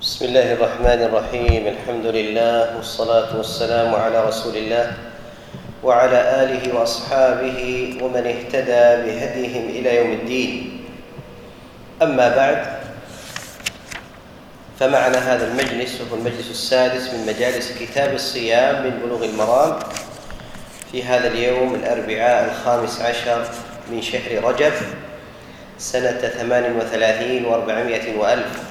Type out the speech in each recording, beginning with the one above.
بسم الله الرحمن الرحيم. الحمد لله والصلاة والسلام على رسول الله وعلى آله وأصحابه ومن اهتدى بهديهم إلى يوم الدين. أما بعد، فمعنا هذا المجلس وهو المجلس السادس من مجالس كتاب الصيام من بلوغ المرام في هذا اليوم الأربعاء 15 من شهر رجب سنة 38 و400 وألف.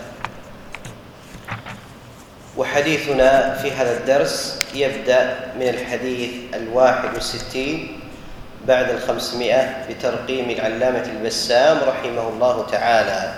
وحديثنا في هذا الدرس يبدأ من الحديث 61 بعد 500 بترقيم العلامة البسام رحمه الله تعالى.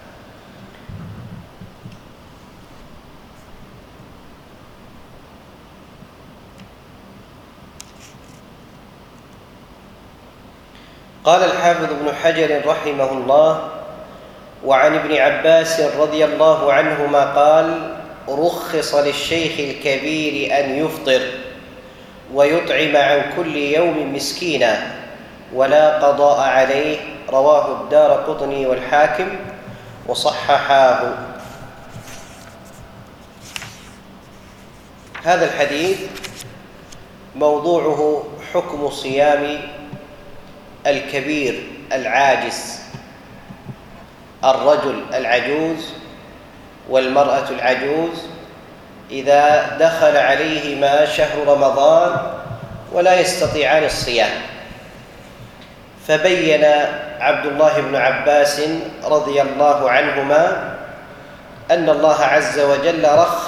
قال الحافظ ابن حجر رحمه الله: وعن ابن عباس رضي الله عنهما قال: رخص للشيخ الكبير أن يفطر ويطعم عن كل يوم مسكينا ولا قضاء عليه. رواه الدارقطني والحاكم وصححاه. هذا الحديث موضوعه حكم صيام الكبير العاجز، الرجل العجوز والمرأة العجوز، إذا دخل عليهما شهر رمضان ولا يستطيعان الصيام. فبين عبد الله بن عباس رضي الله عنهما أن الله عز وجل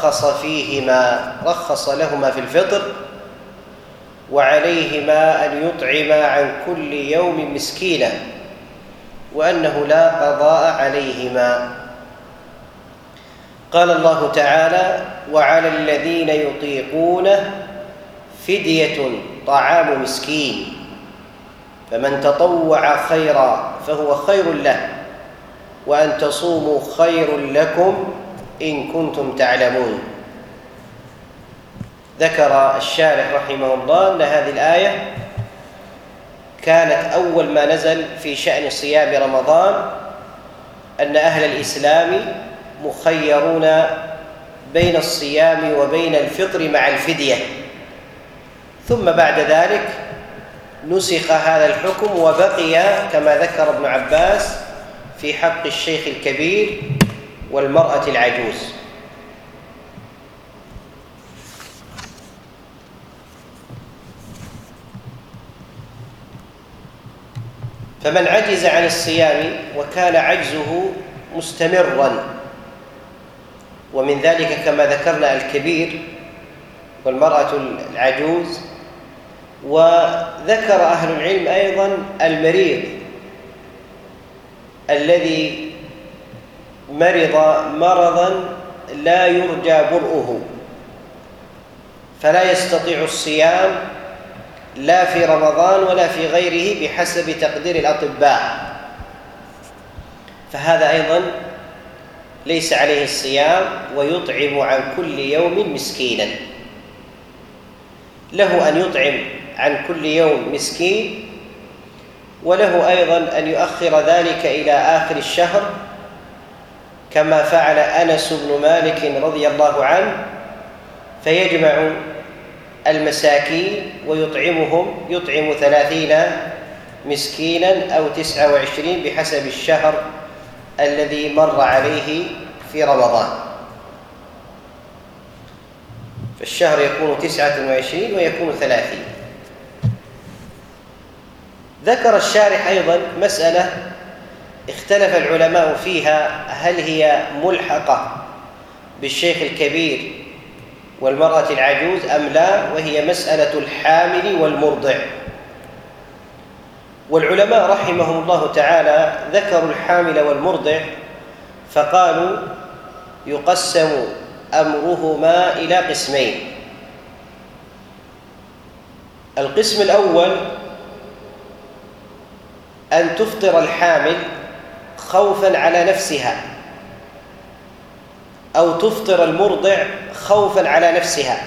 رخص لهما في الفطر، وعليهما أن يطعما عن كل يوم مسكينا، وأنه لا قضاء عليهما. قال الله تعالى: وعلى الذين يطيقونه فدية طعام مسكين فمن تطوع خيرا فهو خير له وأن تصوموا خير لكم إن كنتم تعلمون. ذكر الشارح رحمه الله أن هذه الآية كانت أول ما نزل في شأن صيام رمضان، أن أهل الإسلام مخيرون بين الصيام وبين الفطر مع الفدية، ثم بعد ذلك نسخ هذا الحكم وبقي كما ذكر ابن عباس في حق الشيخ الكبير والمرأة العجوز. فمن عجز عن الصيام وكان عجزه مستمرا، ومن ذلك كما ذكرنا الكبير والمرأة العجوز، وذكر أهل العلم أيضا المريض الذي مرض مرضا لا يرجى برؤه فلا يستطيع الصيام لا في رمضان ولا في غيره بحسب تقدير الأطباء، فهذا أيضا ليس عليه الصيام، ويطعم عن كل يوم مسكينا. له أن يطعم عن كل يوم مسكين، وله أيضا أن يؤخر ذلك إلى آخر الشهر كما فعل أنس بن مالك رضي الله عنه، فيجمع المساكين ويطعمهم، يطعم 30 مسكينا أو 29 بحسب الشهر الذي مر عليه في رمضان، فالشهر يكون 29 ويكون 30. ذكر الشارح أيضا مسألة اختلف العلماء فيها، هل هي ملحقة بالشيخ الكبير والمرأة العجوز أم لا، وهي مسألة الحامل والمرضع. والعلماء رحمهم الله تعالى ذكروا الحامل والمرضع فقالوا يقسم أمرهما إلى قسمين. القسم الأول أن تفطر الحامل خوفا على نفسها، أو تفطر المرضع خوفا على نفسها،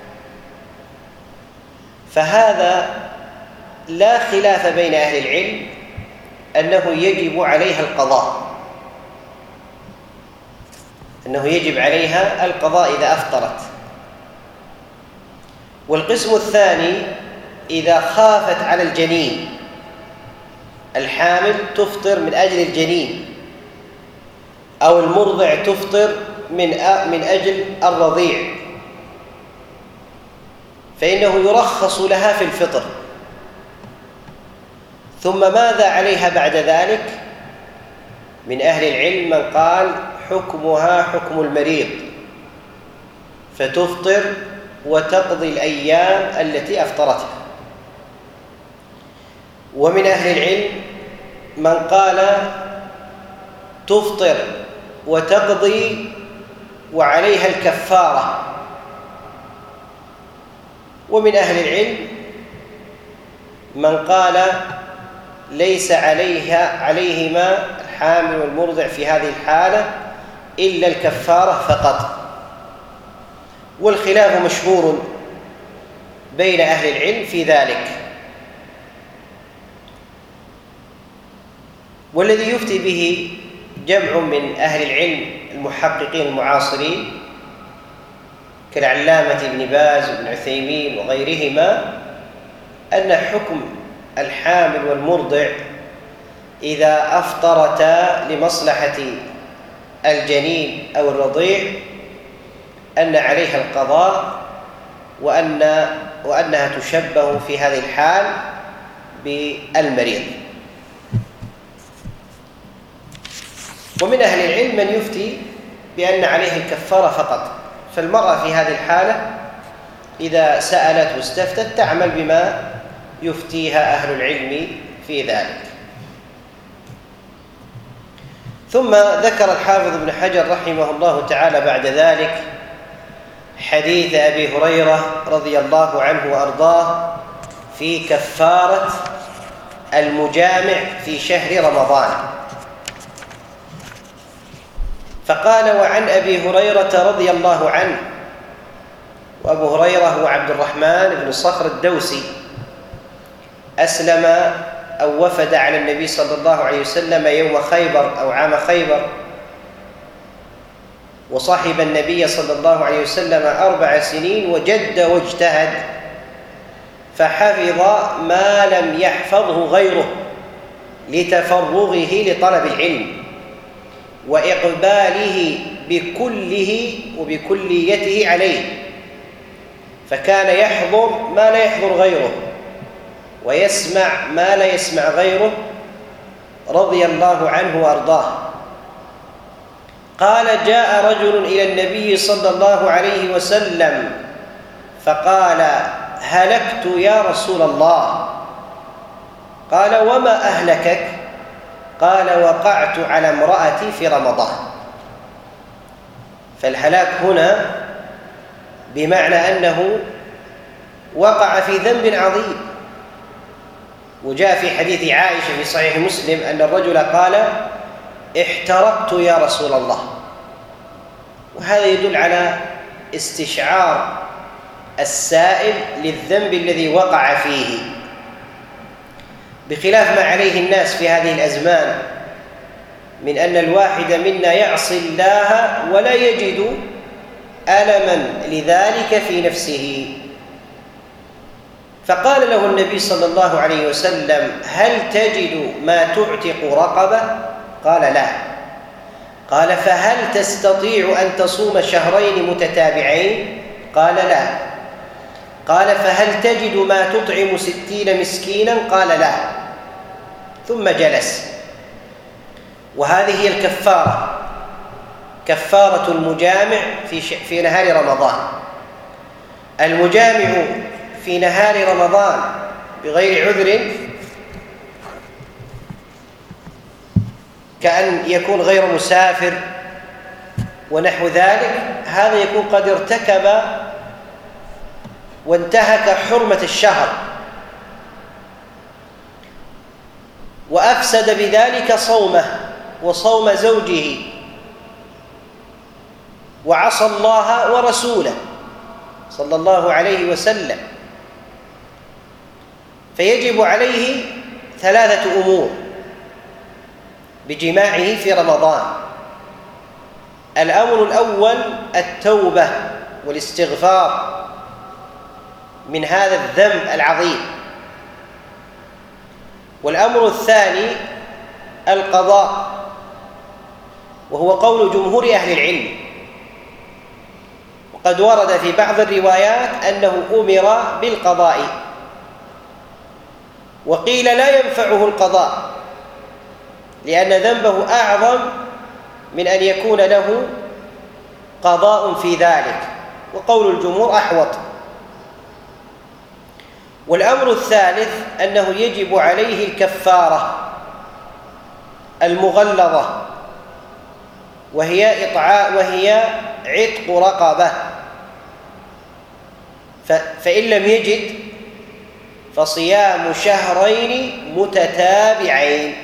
فهذا لا خلاف بين أهل العلم أنه يجب عليها القضاء، أنه يجب عليها القضاء إذا أفطرت. والقسم الثاني إذا خافت على الجنين، الحامل تفطر من أجل الجنين، أو المرضع تفطر من أجل الرضيع، فإنه يرخص لها في الفطر. ثم ماذا عليها بعد ذلك؟ من أهل العلم من قال حكمها حكم المريض، فتفطر وتقضي الأيام التي أفطرتها. ومن أهل العلم من قال تفطر وتقضي وعليها الكفارة. ومن أهل العلم من قال ليس عليهما الحامل والمرضع في هذه الحالة إلا الكفارة فقط. والخلاف مشهور بين أهل العلم في ذلك. والذي يفتي به جمع من أهل العلم المحققين المعاصرين كالعلامة ابن باز وابن عثيمين وغيرهما أن حكم الحامل والمرضع إذا أفطرتا لمصلحة الجنين أو الرضيع أن عليها القضاء، وأنها تشبه في هذه الحال بالمريض. ومن أهل العلم من يفتي بأن عليه الكفارة فقط، فالمرأة في هذه الحالة إذا سألت واستفتت تعمل بما يفتيها أهل العلم في ذلك. ثم ذكر الحافظ ابن حجر رحمه الله تعالى بعد ذلك حديث أبي هريرة رضي الله عنه وأرضاه في كفارة المجامع في شهر رمضان. فقال: وعن أبي هريرة رضي الله عنه، وأبو هريرة هو عبد الرحمن بن صخر الدوسي، أسلم أو وفد على النبي صلى الله عليه وسلم يوم خيبر أو عام خيبر، وصحب النبي صلى الله عليه وسلم 4 سنين، وجد واجتهد فحفظ ما لم يحفظه غيره لتفرغه لطلب العلم وإقباله بكله وبكليته عليه، فكان يحضر ما لا يحضر غيره ويسمع ما لا يسمع غيره رضي الله عنه وأرضاه. قال: جاء رجل إلى النبي صلى الله عليه وسلم فقال: هلكت يا رسول الله. قال: وما أهلكك؟ قال: وقعت على امرأتي في رمضان. فالهلاك هنا بمعنى أنه وقع في ذنب عظيم. وجاء في حديث عائشة في صحيح مسلم أن الرجل قال: احترقت يا رسول الله. وهذا يدل على استشعار السائل للذنب الذي وقع فيه، بخلاف ما عليه الناس في هذه الأزمان من أن الواحد منا يعصي الله ولا يجد ألما لذلك في نفسه. فقال له النبي صلى الله عليه وسلم: هل تجد ما تعتق رقبة؟ قال: لا. قال: فهل تستطيع أن تصوم شهرين متتابعين؟ قال: لا. قال: فهل تجد ما تطعم 60 مسكينا؟ قال: لا. ثم جلس. وهذه هي الكفارة، كفارة المجامع في نهار رمضان. المجامع في نهار رمضان بغير عذر كأن يكون غير مسافر ونحو ذلك، هذا يكون قد ارتكب وانتهك حرمة الشهر وأفسد بذلك صومه وصوم زوجه وعصى الله ورسوله صلى الله عليه وسلم. فيجب عليه 3 أمور بجماعه في رمضان: الأمر الأول التوبة والاستغفار من هذا الذنب العظيم. والأمر الثاني القضاء، وهو قول جمهور أهل العلم، وقد ورد في بعض الروايات أنه أمر بالقضاء، وقيل لا ينفعه القضاء لأن ذنبه أعظم من أن يكون له قضاء في ذلك، وقول الجمهور أحوط. والأمر الثالث أنه يجب عليه الكفارة المغلظة، وهي عتق رقبة، فإن لم يجد فصيام شهرين متتابعين،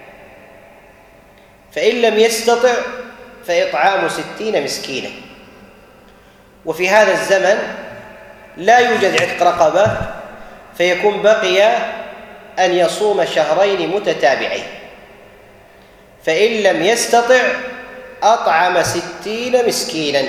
فإن لم يستطع فإطعام 60 مسكينا. وفي هذا الزمن لا يوجد عتق رقبة، فيكون بقي أن يصوم شهرين متتابعين، فإن لم يستطع أطعم 60 مسكينا.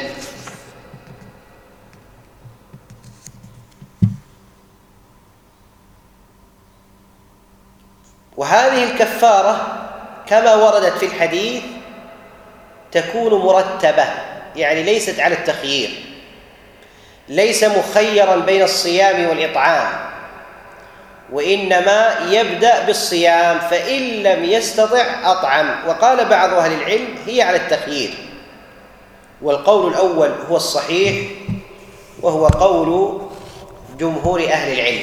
وهذه الكفارة كما وردت في الحديث تكون مرتبة، يعني ليست على التخيير، ليس مخيرا بين الصيام والإطعام، وإنما يبدأ بالصيام، فإن لم يستطع أطعم. وقال بعض أهل العلم هي على التخيير، والقول الأول هو الصحيح، وهو قول جمهور أهل العلم.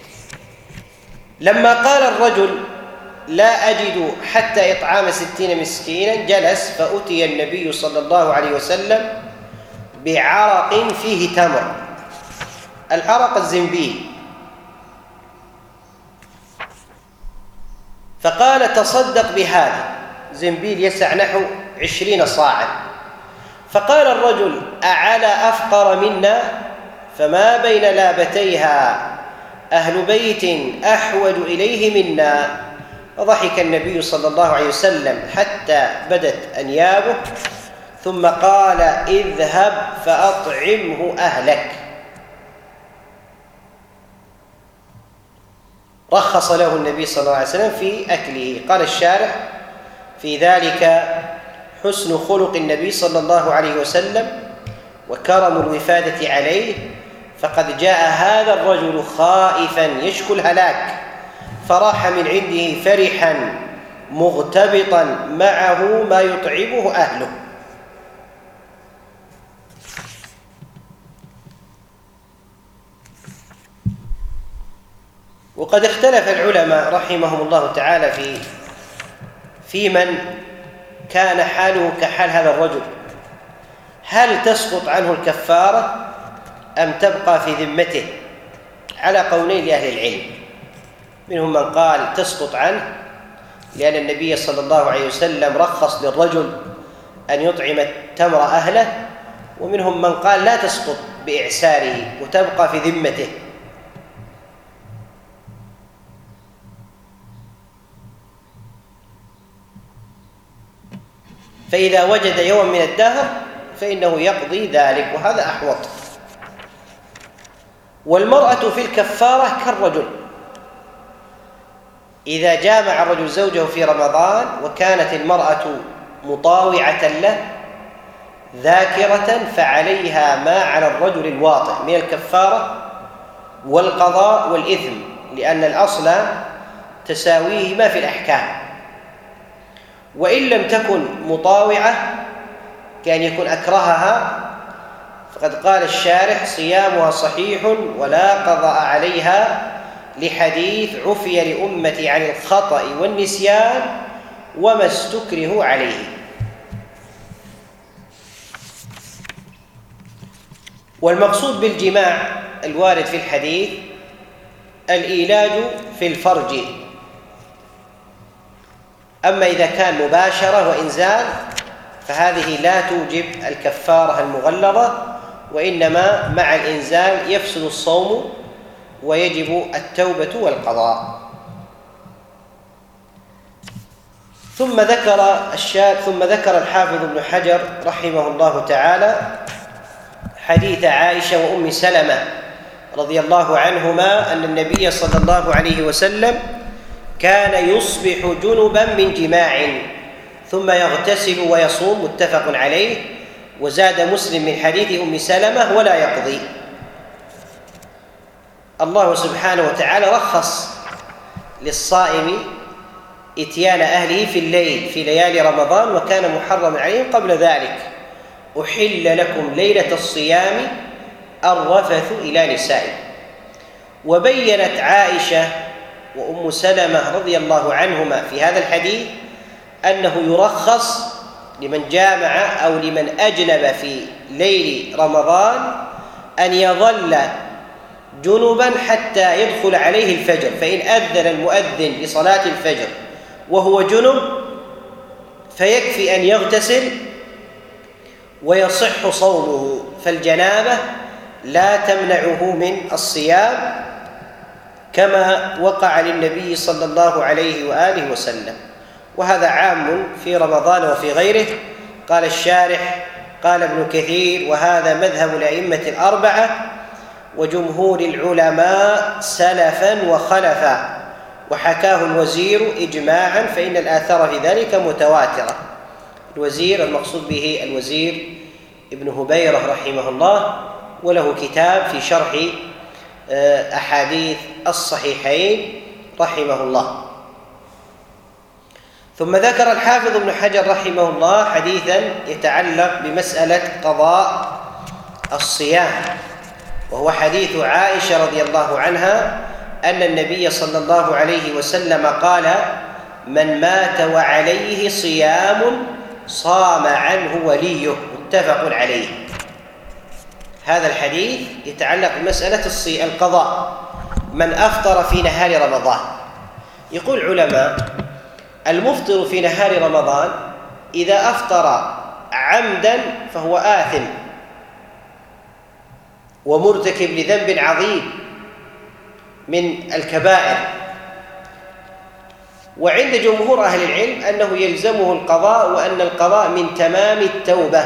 لما قال الرجل لا أجد حتى إطعام 60 مسكينا جلس، فأتي النبي صلى الله عليه وسلم بعرق فيه تمر، العرق الزنبيل، فقال تصدق بهذا، زنبيل يسع نحو 20 صاعا. فقال الرجل أعلى أفقر منا، فما بين لابتيها أهل بيت أحوج إليه منا. فضحك النبي صلى الله عليه وسلم حتى بدت أنيابه، ثم قال اذهب فأطعمه أهلك. رخص له النبي صلى الله عليه وسلم في أكله. قال الشارح في ذلك حسن خلق النبي صلى الله عليه وسلم وكرم الوفادة عليه، فقد جاء هذا الرجل خائفا يشكو الهلاك، فراح من عنده فرحا مغتبطا معه ما يطعمه أهله. وقد اختلف العلماء رحمهم الله تعالى في من كان حاله كحال هذا الرجل، هل تسقط عنه الكفارة أم تبقى في ذمته؟ على قولين لأهل العلم، منهم من قال تسقط عنه لأن النبي صلى الله عليه وسلم رخص للرجل أن يطعم التمر أهله، ومنهم من قال لا تسقط بإعساره وتبقى في ذمته. فإذا وجد يوم من الدهر فإنه يقضي ذلك، وهذا أحوط. والمرأة في الكفارة كالرجل، إذا جامع الرجل زوجه في رمضان وكانت المرأة مطاوعة له ذاكرة، فعليها ما على الرجل الواطئ من الكفارة والقضاء والإثم، لأن الأصل تساويهما في الأحكام. وإن لم تكن مطاوعة كان يكون أكرهها، فقد قال الشارح صيامها صحيح ولا قضاء عليها، لحديث عفي لأمتي عن الخطأ والنسيان وما استكرهوا عليه. والمقصود بالجماع الوارد في الحديث الإيلاج في الفرج، أما إذا كان مباشرة وإنزال فهذه لا توجب الكفارة المغلظة، وإنما مع الإنزال يفسد الصوم ويجب التوبة والقضاء. ثم ذكر الحافظ ابن حجر رحمه الله تعالى حديث عائشة وأم سلمة رضي الله عنهما أن النبي صلى الله عليه وسلم كان يصبح جنبا من جماع ثم يغتسل ويصوم، متفق عليه. وزاد مسلم من حديث أم سلمة ولا يقضي. الله سبحانه وتعالى رخص للصائم إتيان أهله في الليل في ليالي رمضان، وكان محرما عليهم قبل ذلك. أحل لكم ليلة الصيام الرفث إلى نسائكم. وبينت عائشة وأم سلمة رضي الله عنهما في هذا الحديث أنه يرخص لمن جامع أو لمن أجنب في ليل رمضان أن يظل جنبا حتى يدخل عليه الفجر، فإن أذن المؤذن لصلاة الفجر وهو جنب فيكفي أن يغتسل ويصح صومه، فالجنابة لا تمنعه من الصيام كما وقع للنبي صلى الله عليه وآله وسلم. وهذا عام في رمضان وفي غيره. قال الشارح قال ابن كثير: وهذا مذهب الأئمة الأربعة وجمهور العلماء سلفا وخلفا، وحكاه الوزير إجماعا، فإن الآثار في ذلك متواترة. الوزير المقصود به الوزير ابن هبيرة رحمه الله، وله كتاب في شرح أحاديث الصحيحين رحمه الله. ثم ذكر الحافظ ابن حجر رحمه الله حديثا يتعلق بمسألة قضاء الصيام، وهو حديث عائشة رضي الله عنها أن النبي صلى الله عليه وسلم قال: من مات وعليه صيام صام عنه وليه، متفق عليه. هذا الحديث يتعلق بمسألة القضاء، من أفطر في نهار رمضان. يقول العلماء: المفطر في نهار رمضان إذا أفطر عمدا فهو آثم ومرتكب لذنب عظيم من الكبائر، وعند جمهور أهل العلم أنه يلزمه القضاء، وأن القضاء من تمام التوبة.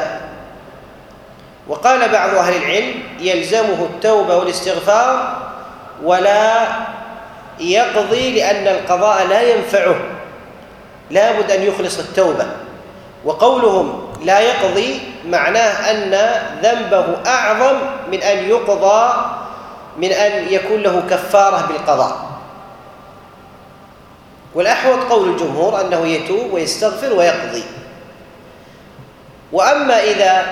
وقال بعض أهل العلم يلزمه التوبة والاستغفار ولا يقضي، لأن القضاء لا ينفعه، لا بد أن يخلص التوبة. وقولهم لا يقضي معناه أن ذنبه أعظم من أن يقضى، من أن يكون له كفارة بالقضاء. والأحوط قول الجمهور أنه يتوب ويستغفر ويقضي. وأما إذا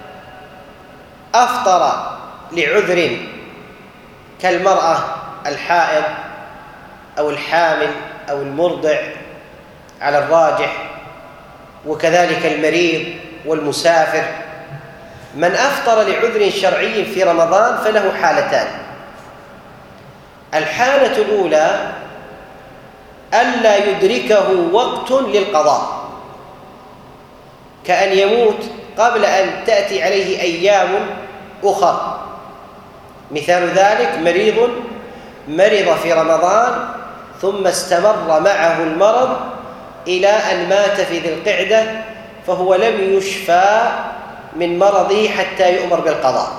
أفطر لعذر كالمرأة الحائض أو الحامل أو المرضع على الراجح، وكذلك المريض والمسافر، من أفطر لعذر شرعي في رمضان فله حالتان. الحالة الأولى ألا يدركه وقت للقضاء، كأن يموت قبل أن تأتي عليه أيام أخرى. مثال ذلك مرض في رمضان ثم استمر معه المرض إلى أن مات في ذي القعدة، فهو لم يشفى من مرضه حتى يؤمر بالقضاء.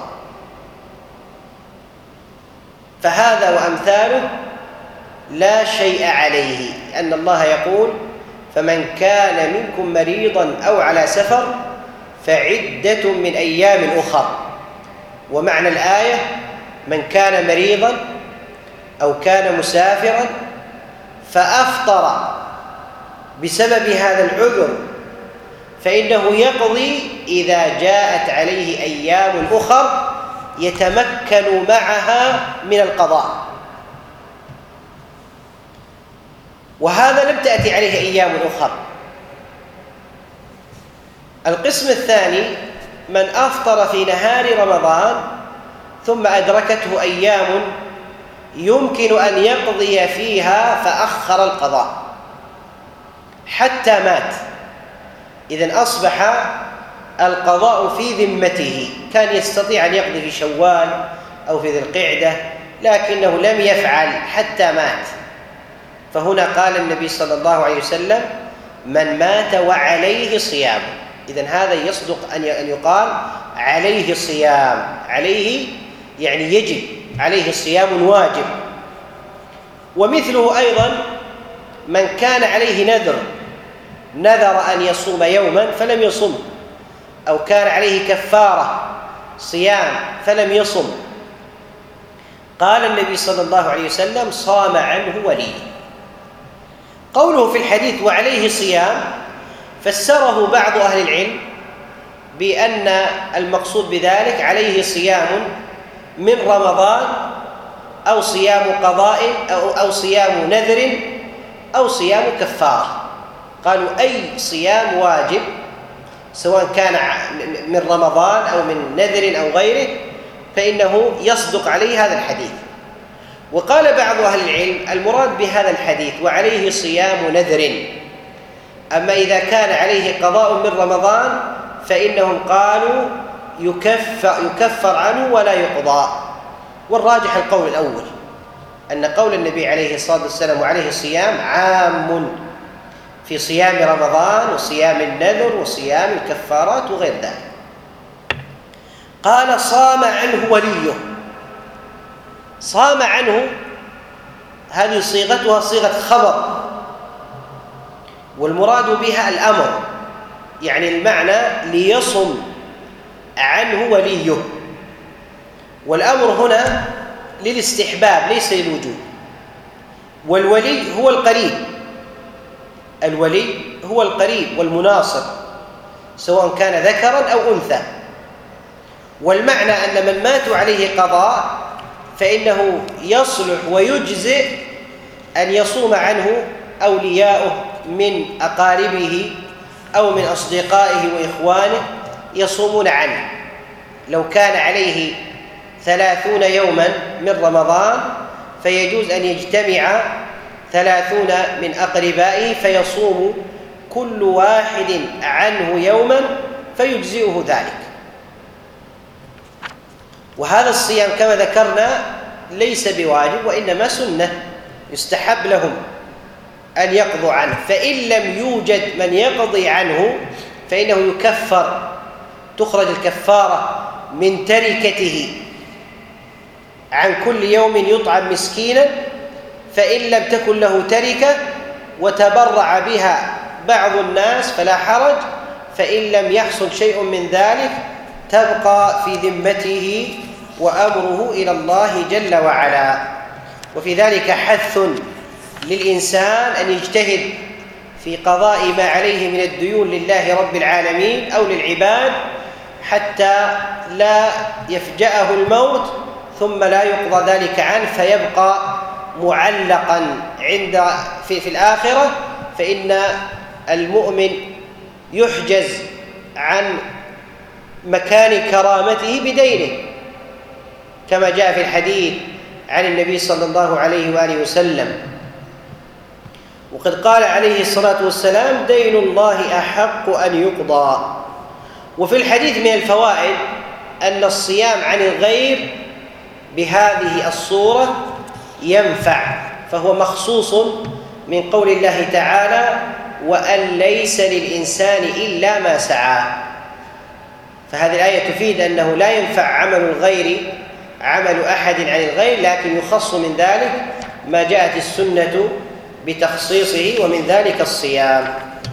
فهذا وأمثاله لا شيء عليه، لأن الله يقول: فمن كان منكم مريضا أو على سفر فعدة من أيام أخر. ومعنى الآية: من كان مريضا أو كان مسافرا فأفطر بسبب هذا العذر فإنه يقضي إذا جاءت عليه أيام أخر يتمكن معها من القضاء. وهذا لم تأتي عليه أيام أخر. القسم الثاني: من أفطر في نهار رمضان ثم أدركته أيام يمكن أن يقضي فيها فأخر القضاء حتى مات. إذن أصبح القضاء في ذمته، كان يستطيع أن يقضي في شوال أو في ذي القعدة، لكنه لم يفعل حتى مات. فهنا قال النبي صلى الله عليه وسلم: من مات وعليه صيام. إذن هذا يصدق أن يقال عليه صيام، عليه يعني يجب عليه صيام واجب. ومثله أيضا من كان عليه نذر أن يصوم يوما فلم يصم، أو كان عليه كفارة صيام فلم يصم، قال النبي صلى الله عليه وسلم: صام عنه ولي. قوله في الحديث وعليه صيام فسره بعض أهل العلم بأن المقصود بذلك عليه صيام من رمضان، أو صيام قضاء، أو صيام نذر، أو صيام كفارة. قالوا أي صيام واجب سواء كان من رمضان أو من نذر أو غيره فإنه يصدق عليه هذا الحديث. وقال بعض أهل العلم المراد بهذا الحديث وعليه صيام نذر، أما إذا كان عليه قضاء من رمضان فإنهم قالوا يكفر عنه ولا يقضى. والراجح القول الأول، أن قول النبي عليه الصلاة والسلام وعليه الصيام عام في صيام رمضان وصيام النذر وصيام الكفارات وغير ذلك. قال: صام عنه وليه. صام عنه هذه صيغتها صيغة خبر، والمراد بها الأمر، يعني المعنى ليصم عنه وليه. والأمر هنا للاستحباب ليس للوجوب. والولي هو القريب، الولي هو القريب والمناصر سواء كان ذكرا أو أنثى. والمعنى أن من مات عليه قضاء فإنه يصلح ويجزئ أن يصوم عنه أولياؤه من أقاربه أو من أصدقائه وإخوانه يصومون عنه. لو كان عليه 30 يوما من رمضان فيجوز أن يجتمع 30 من أقربائه فيصوم كل واحد عنه يوما فيجزئه ذلك. وهذا الصيام كما ذكرنا ليس بواجب وإنما سنة، يستحب لهم أن يقضوا عنه. فإن لم يوجد من يقضي عنه فإنه يكفر، تخرج الكفارة من تركته عن كل يوم يطعم مسكينا. فإن لم تكن له تركة وتبرع بها بعض الناس فلا حرج، فإن لم يحصل شيء من ذلك تبقى في ذمته وأمره إلى الله جل وعلا. وفي ذلك حث للإنسان أن يجتهد في قضاء ما عليه من الديون لله رب العالمين أو للعباد حتى لا يفجأه الموت ثم لا يقضى ذلك عنه فيبقى معلقا في الآخرة. فإن المؤمن يحجز عن مكان كرامته بدينه كما جاء في الحديث عن النبي صلى الله عليه وآله وسلم. وقد قال عليه الصلاة والسلام: دين الله أحق أن يقضى. وفي الحديث من الفوائد أن الصيام عن الغير بهذه الصورة ينفع، فهو مخصوص من قول الله تعالى: وأن ليس للإنسان إلا ما سعى. فهذه الآية تفيد أنه لا ينفع عمل أحد عن الغير، لكن يخص من ذلك ما جاءت السنة بتخصيصه، ومن ذلك الصيام.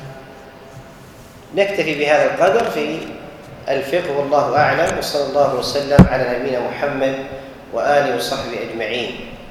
نكتفي بهذا القدر في الفقه والله أعلم، وصلى الله وسلم على نبينا محمد وآله وصحبه أجمعين.